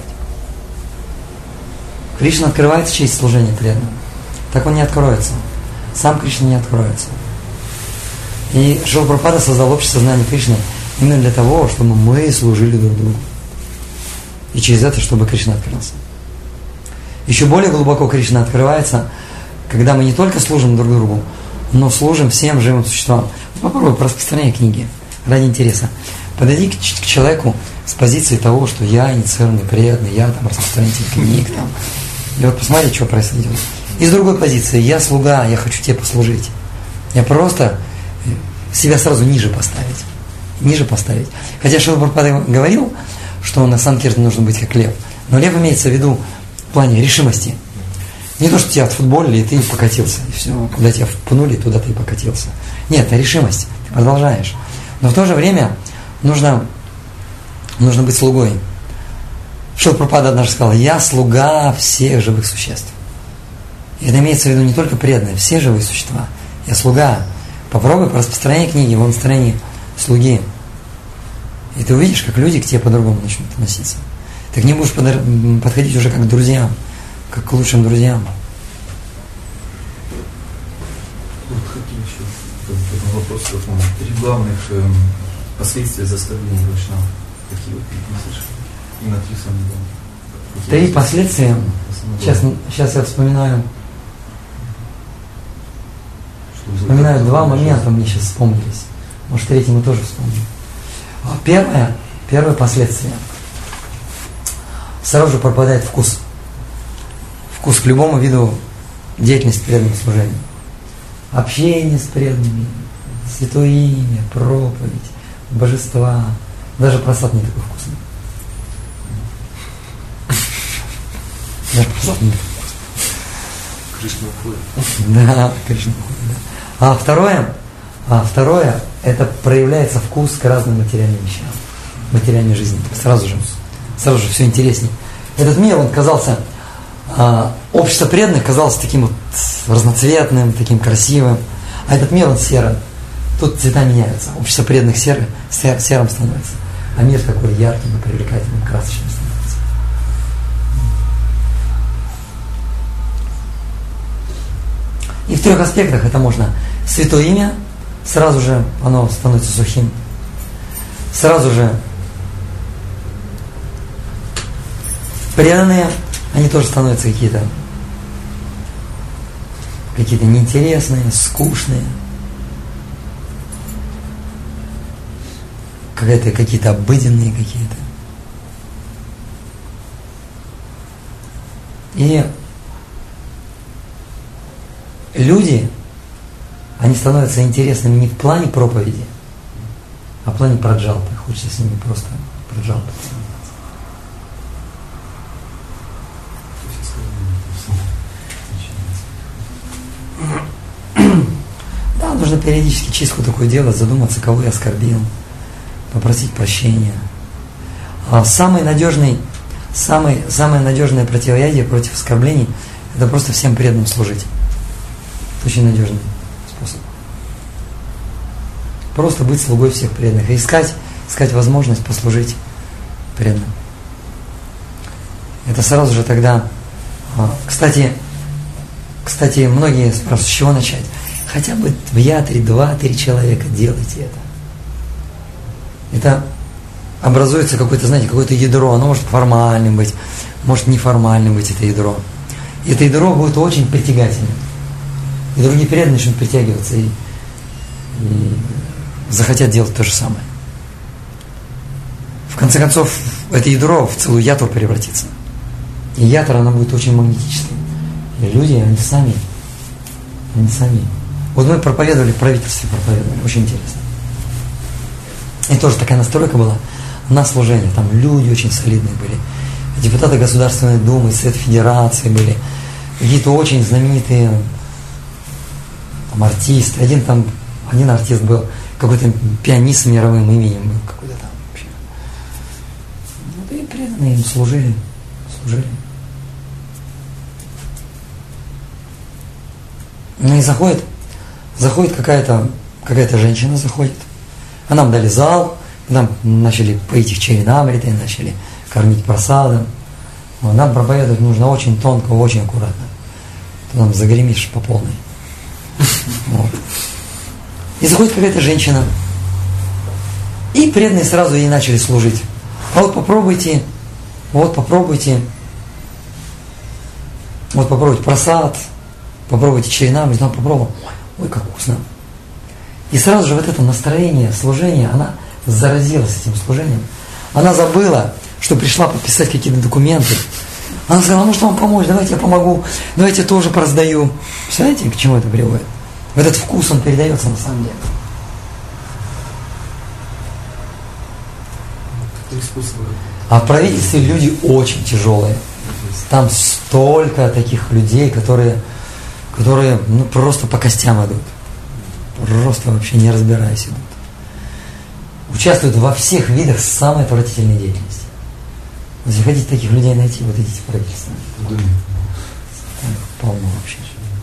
Кришна открывается через служение преданным. Так он не откроется. Сам Кришна не откроется. И Шрила Прабхупада создал общее сознание Кришны именно для того, чтобы мы служили друг другу. И через это, чтобы Кришна открылся. Еще более глубоко Кришна открывается, когда мы не только служим друг другу, но служим всем живым существам. Попробуй по распространению книги, ради интереса. Подойди к человеку с позиции того, что я инициированный преданный, я там распространитель книг, там. И вот посмотри, что происходит. И с другой позиции, я слуга, я хочу тебе послужить. Я просто себя сразу ниже поставить. Ниже поставить. Хотя Шрила Прабхупада говорил, что на санкиртане нужно быть как лев. Но лев имеется в виду в плане решимости. Не то, что тебя отфутболили, и ты покатился. И все, куда тебя впнули, туда ты и покатился. Нет, это решимость. Ты продолжаешь. Но в то же время нужно быть слугой. Шрила Прабхупада однажды сказал: я слуга всех живых существ. И это имеется в виду не только преданные, все живые существа. Я слуга. Попробуй по распространению книги, в настроении слуги. И ты увидишь, как люди к тебе по-другому начнут относиться. Ты к ним будешь подходить уже как к друзьям, как к лучшим друзьям. Вот какие еще вопрос к этому. 3 главных последствия заставления Вайшнава. Какие вот ты слышишь? Именно 3 самых главных. 3 последствия. Сейчас я вспоминаю. Вспоминаю 2 момента, мне сейчас вспомнились. Может, 3 мы тоже вспомним. Первое последствие. Сразу же пропадает вкус. Вкус к любому виду деятельности преданного служения. Общение с преданными, святое имя, проповедь, божества. Даже просад не такой вкусный. Даже просад не такой вкусный. Кришна уходит. Да, Кришна уходит, да. А второе, это проявляется вкус к разным материальным вещам, материальной жизни. Сразу же все интереснее. Этот мир, он казался, общество преданных казалось таким вот разноцветным, таким красивым, а этот мир, он серый. Тут цвета меняются. Общество преданных серым становится, а мир такой ярким, привлекательным, красочным становится. И в 3 аспектах это можно. Святое имя, сразу же оно становится сухим. Сразу же преданные, они тоже становятся какие-то неинтересные, скучные. Какие-то обыденные какие-то. И люди, они становятся интересными не в плане проповеди, а в плане праджалпы. Хочется с ними просто праджалпы. Да, нужно периодически чистку такое делать, задуматься, кого я оскорбил, попросить прощения. Самое надежное противоядие против оскорблений – это просто всем преданным служить. Это очень надежный способ. Просто быть слугой всех преданных и искать возможность послужить преданным. Это сразу же тогда... Кстати, многие спрашивают, с чего начать? Хотя бы в ятре 2-3 человека делайте это. Это образуется какое-то ядро. Оно может формальным быть, может неформальным быть это ядро. И это ядро будет очень притягательным. И другие преданные начнут притягиваться и захотят делать то же самое. В конце концов, это ядро в целую ятру превратится. И ятра, она будет очень магнетической. И люди, они сами. Вот мы проповедовали, в правительстве проповедовали, очень интересно. И тоже такая настройка была на служение. Там люди очень солидные были. Депутаты Государственной Думы, Совет Федерации были. Какие-то очень знаменитые там артисты. Один артист был, какой-то пианист с мировым именем был, какой-то там вообще. Вот и преданные им служили. Ну и заходит какая-то женщина заходит. А нам дали зал, нам начали поить их чаринамритой, начали кормить просадом. Нам проповедовать нужно очень тонко, очень аккуратно. Ты нам загремишь по полной. Вот. И заходит какая-то женщина. И преданные сразу ей начали служить. А вот попробуйте просад, попробуйте чаринамрит. Она попробовала. Ой, как вкусно. И сразу же вот это настроение служения, она заразилась этим служением. Она забыла, что пришла подписать какие-то документы. Она сказала, может вам помочь, давайте я помогу, давайте я тоже пораздаю. Представляете, к чему это приводит? Вот этот вкус, он передается на самом деле. А в правительстве люди очень тяжелые. Там столько таких людей, которые просто по костям идут. Просто вообще не разбираясь идут. Участвуют во всех видах самой отвратительной деятельности. Если хотите таких людей найти, вот идите в правительство. Полно вообще.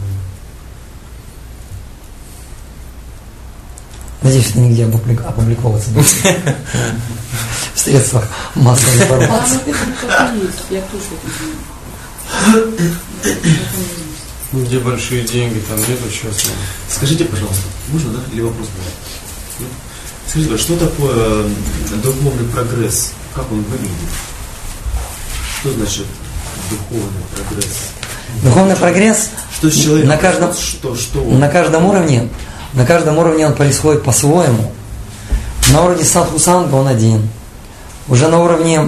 Надеюсь, что нигде опубликовываться будет. В средствах массовой информации. Где большие деньги, там нету сейчас. Скажите, пожалуйста, можно, да? Или вопрос был? Скажите, что такое духовный прогресс? Как он выглядит? Что значит духовный прогресс? Духовный прогресс что с человеком? На каждом уровне он происходит по-своему. На уровне садху-санга он один. Уже на уровне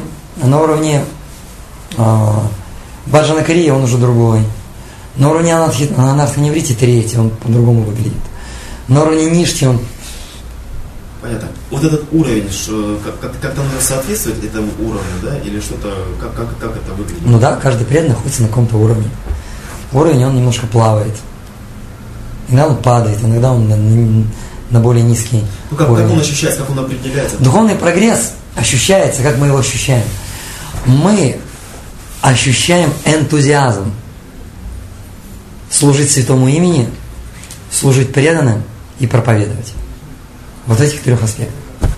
баджана кария он уже другой. На уровне анарханеврити третий, он по-другому выглядит. На уровне ништи он... Понятно. Вот этот уровень, что как-то нужно соответствовать этому уровню, да? Или что-то, как это выглядит? Ну да, каждый преданный находится на каком-то уровне. Уровень, он немножко плавает. Иногда он падает, иногда он на более низкий уровень. Как он ощущается, как он определяется? Духовный прогресс ощущается, как мы его ощущаем. Мы ощущаем энтузиазм служить святому имени, служить преданным и проповедовать. Вот в этих трех аспектах.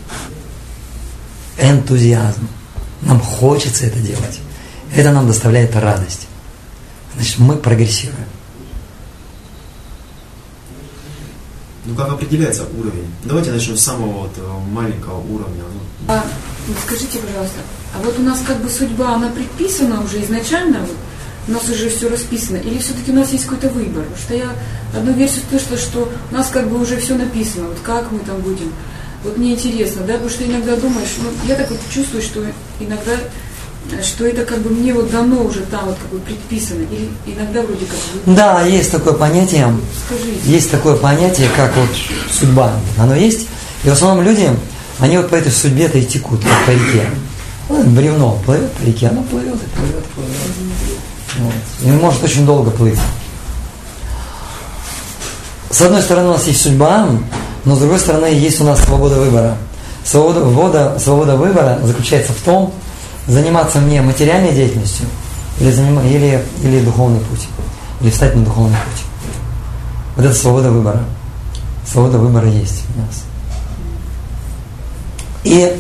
Энтузиазм. Нам хочется это делать. Это нам доставляет радость. Значит, мы прогрессируем. Ну как определяется уровень? Давайте начнем с самого маленького уровня. Скажите, пожалуйста, а вот у нас как бы судьба, она предписана уже изначально? У нас уже все расписано? Или все-таки у нас есть какой-то выбор? Потому что я одну версию слышала, что у нас как бы уже все написано, вот как мы там будем. Вот мне интересно, да, потому что иногда думаешь, я так вот чувствую, что иногда, что это как бы мне вот дано уже там вот как бы предписано, или иногда вроде как бы... Да, есть такое понятие. Скажите. Есть такое понятие, как вот судьба. Оно есть. И в основном люди, они вот по этой судьбе-то и текут, как по реке. Вот бревно плывет по реке, оно плывет и плывет и плывет. Вот. И может очень долго плыть. С одной стороны у нас есть судьба, но с другой стороны есть у нас свобода выбора. Свобода выбора заключается в том, заниматься мне материальной деятельностью или духовный путь, или встать на духовный путь. Вот это свобода выбора. Свобода выбора есть у нас. И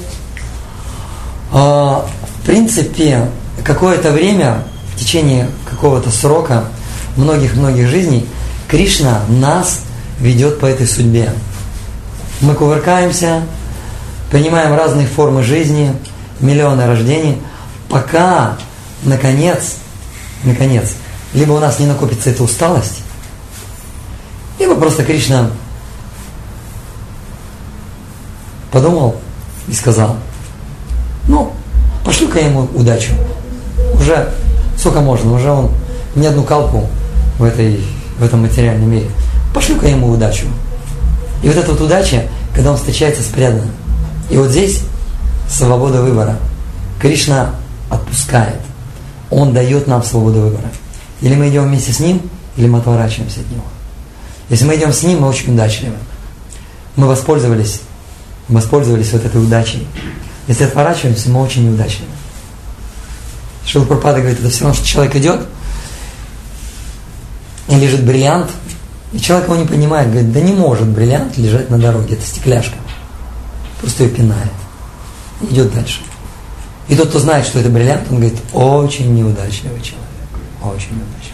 в принципе какое-то время, в течение какого-то срока, многих жизней, Кришна нас ведет по этой судьбе. Мы кувыркаемся, принимаем разные формы жизни, миллионы рождений, пока, наконец, либо у нас не накопится эта усталость, либо просто Кришна подумал и сказал, пошлю-ка я ему удачу. Уже сколько можно, уже он не одну калпу в этом материальном мире. Пошлю-ка ему удачу. И вот эта вот удача, когда он встречается с преданным. И вот здесь свобода выбора. Кришна отпускает. Он дает нам свободу выбора. Или мы идем вместе с ним, или мы отворачиваемся от него. Если мы идем с ним, мы очень удачливы. Мы воспользовались вот этой удачей. Если отворачиваемся, мы очень неудачливы. Шрила Прабхупада говорит, это все равно, что человек идет, и лежит бриллиант, и человек его не понимает, говорит, да не может бриллиант лежать на дороге, это стекляшка. Просто ее пинает. И идет дальше. И тот, кто знает, что это бриллиант, он говорит, очень неудачливый человек. Очень неудачливый.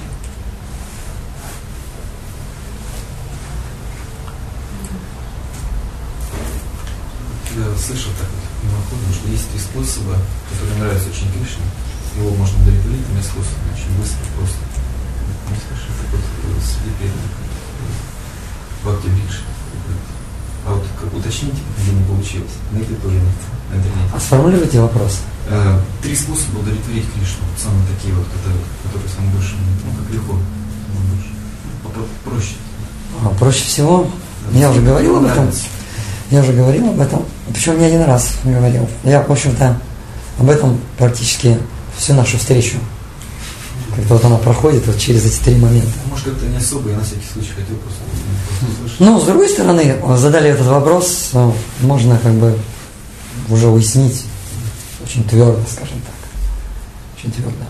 Я слышал так вот мимоходом, что есть 3 способа, которые нравятся очень Кришне. Его можно удовлетворить 3 способами, очень быстро, просто. Не слышал, так вот среди преданных. Бхакти Бхикша. А вот как уточните, где не получилось. На это тоже нет. На интернете. А сформулируйте вопрос. 3 способа удовлетворить Кришну. Самые такие вот, которые самые больше, как легко. Проще. Проще всего, я уже говорил об этом. Причем не один раз говорил. Я, в общем-то, об этом практически всю нашу встречу. Как-то вот она проходит вот через эти 3 момента. Может, как-то не особо, я на всякий случай хотел просто услышать. Ну, с другой стороны, задали этот вопрос, можно как бы уже уяснить очень твердо, скажем так. Очень твердо.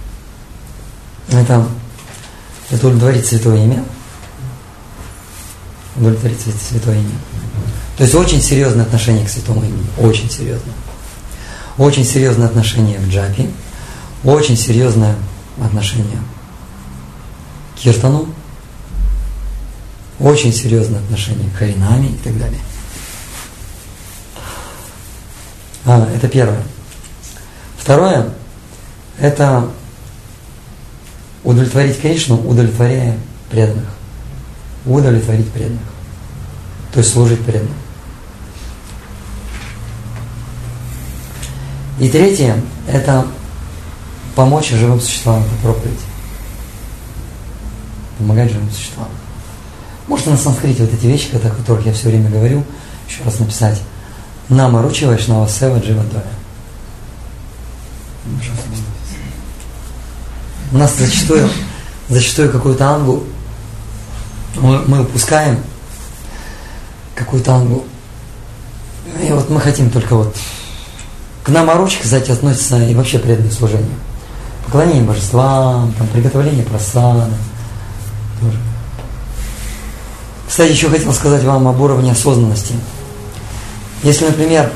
Это удовлетворить святое имя. Удовлетворить святое имя. То есть очень серьезное отношение к святому имени. Очень серьезное. Очень серьезное отношение к джапе. Очень серьезное отношение к киртану. Очень серьезное отношение к харинаме и так далее. Это первое. Второе – это удовлетворить Кришну, удовлетворяя преданных. Удовлетворить преданных. То есть служить преданным. И третье – это помочь живым существам, это проповедь. Помогать живым существам. Можете на санскрите вот эти вещи, о которых я все время говорю, еще раз написать. Нама ручи вайшнава сева дживадоя. У нас зачастую какую-то ангу мы упускаем, какую-то ангу. И вот мы хотим только вот к намаручке, кстати, относится и вообще преданное служение. Поклонение божествам, там, приготовление прасада. Тоже. Кстати, еще хотел сказать вам об уровне осознанности. Если, например,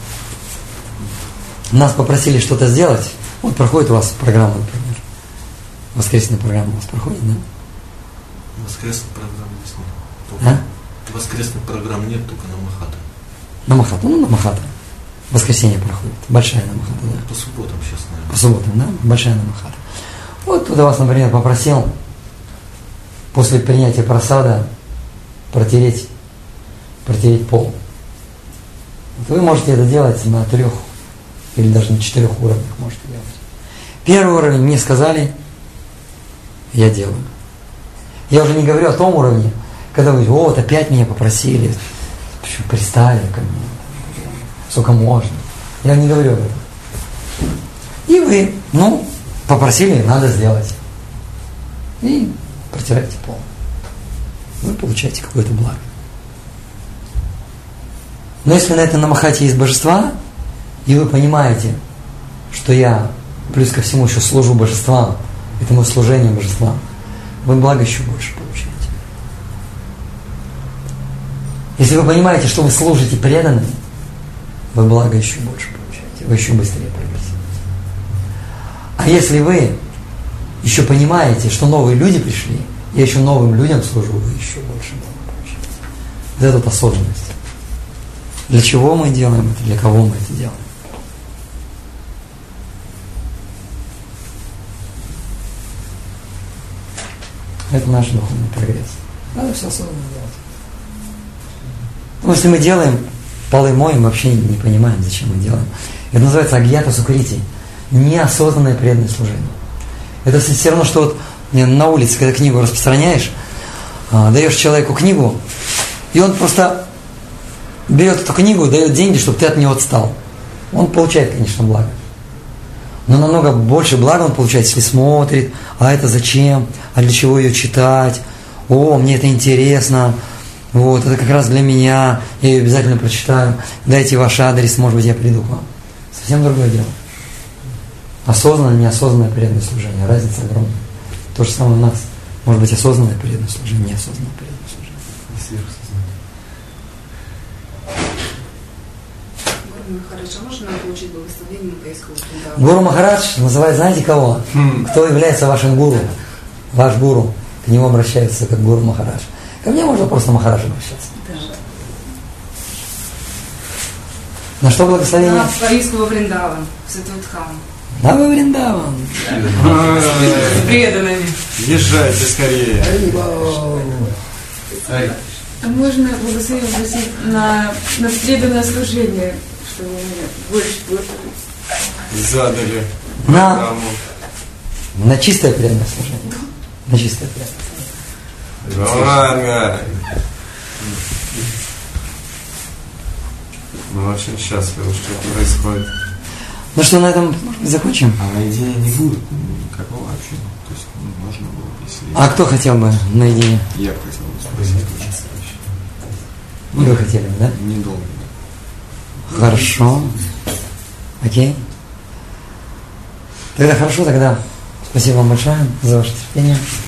нас попросили что-то сделать, вот проходит у вас программа, например, воскресная программа у вас проходит, да? Воскресной программы нет. А? Воскресной программы нет, только на Махата. На Махата, на Махата. Воскресенье проходит. Большая на Махата, да? По субботам сейчас, наверное. По субботам, да? Большая на Махата. Вот туда вас, например, попросил после принятия прасада протереть пол. Вот вы можете это делать на 3 или даже на 4 уровнях можете делать. Первый уровень мне сказали, я делаю. Я уже не говорю о том уровне, когда вы говорите, вот опять меня попросили, пристали ко мне, сколько можно. Я не говорю об этом. И вы, попросили, надо сделать. И протираете пол. Вы получаете какое-то благо. Но если на этом намахате есть божества, и вы понимаете, что я плюс ко всему еще служу божествам, это мое служение божествам, вы благо еще больше получаете. Если вы понимаете, что вы служите преданным, вы благо еще больше получаете, вы еще быстрее прогрессируете. А если вы еще понимаете, что новые люди пришли, я еще новым людям служу, вы еще больше благо получаете. Вот это вот осознанность. Для чего мы делаем это, для кого мы это делаем. Это наш духовный прогресс. Надо все осознанно делать. Если мы делаем, полы моем, вообще не понимаем, зачем мы делаем. Это называется агьята сукрити. Неосознанное преданное служение. Это все равно, что вот на улице, когда книгу распространяешь, даешь человеку книгу, и он просто берет эту книгу, дает деньги, чтобы ты от него отстал. Он получает, конечно, благо. Но намного больше блага он получает, если смотрит, а это зачем, а для чего ее читать. о, мне это интересно, вот, это как раз для меня, я ее обязательно прочитаю, дайте ваш адрес, может быть, я приду к вам. Совсем другое дело. Осознанное, неосознанное преданное служение, разница огромная. То же самое у нас. Может быть, осознанное преданное служение, неосознанное преданное служение. И сверхсознание. Гуру Махарадж, а можно нам получить благословение Мадхайского Вриндавана? Гуру Махарадж называет, знаете кого? Кто является вашим гуру? Ваш гуру. К нему обращаются как Гуру Махарадж. Ко мне можно просто Махарадж обращаться. Да. На что благословение? Парийского Вриндавана, в Сатватхам. На вы Вриндаван. Преданными. Езжайте скорее. А можно благословение просить на преданное служение, чтобы у меня больше было. Задали. На чистое преданное служение. На чистое преданное. Ну ладно. Мы очень счастливы, что происходит. Ну что, на этом закончим? А наедине не будет никакого общения. То есть можно было бы, если... А кто хотел бы наедине? Я хотел бы спросить тоже. Вы хотели бы, да? Недолго. Хорошо. Окей. Тогда хорошо, тогда спасибо вам большое за ваше терпение.